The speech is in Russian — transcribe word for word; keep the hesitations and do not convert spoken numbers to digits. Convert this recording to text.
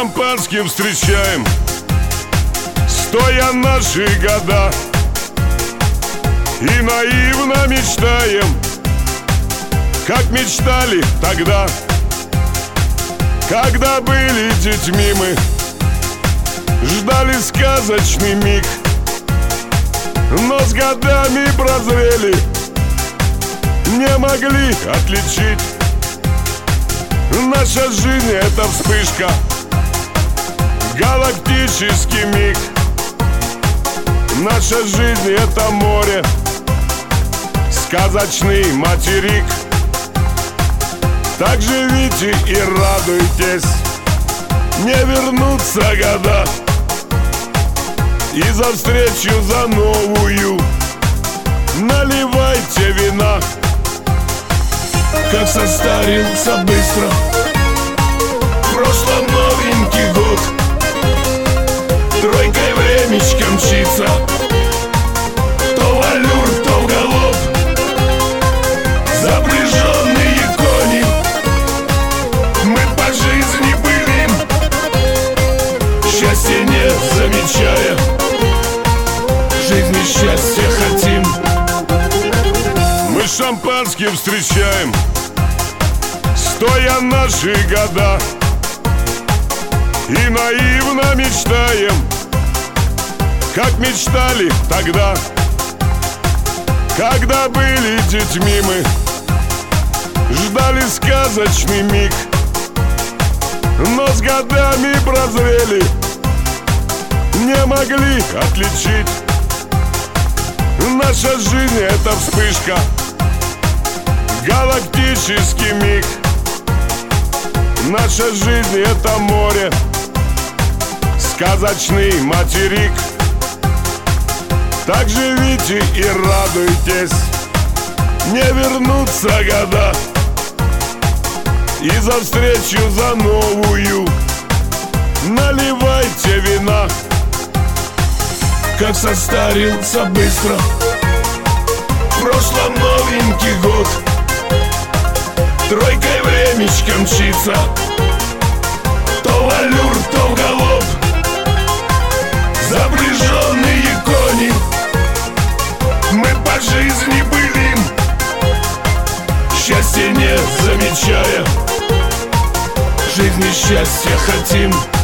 шампанским встречаем, стоя наши года, и наивно мечтаем, как мечтали тогда, когда были детьми мы, ждали сказочный миг, но с годами прозрели, не могли отличить. Наша жизнь — это вспышка, галактический миг. Наша жизнь — это море, сказочный материк. Так живите и радуйтесь, не вернутся года, и за встречу, за новую наливайте вина. Как состарился быстро в прошлом новенький год, тройкой времечко мчится, то в аллюр, то в галоп. Запряженные кони, мы по жизни были, счастья не замечая, жизни счастья хотим. Мы с шампанским встречаем, стоя наши года, и наивно мечтаем, как мечтали тогда, когда были детьми мы, ждали сказочный миг, но с годами прозрели, не могли отличить. Наша жизнь — это вспышка, галактический миг. Наша жизнь — это море, сказочный материк. Так живите и радуйтесь, не вернутся года, и за встречу, за новую наливайте вина. Как состарился быстро в прошлом новенький год, тройкой времечко мчится, то в аллюр, то в галоп. Запряженные кони, мы по жизни были, счастья не замечая, жизни счастья хотим.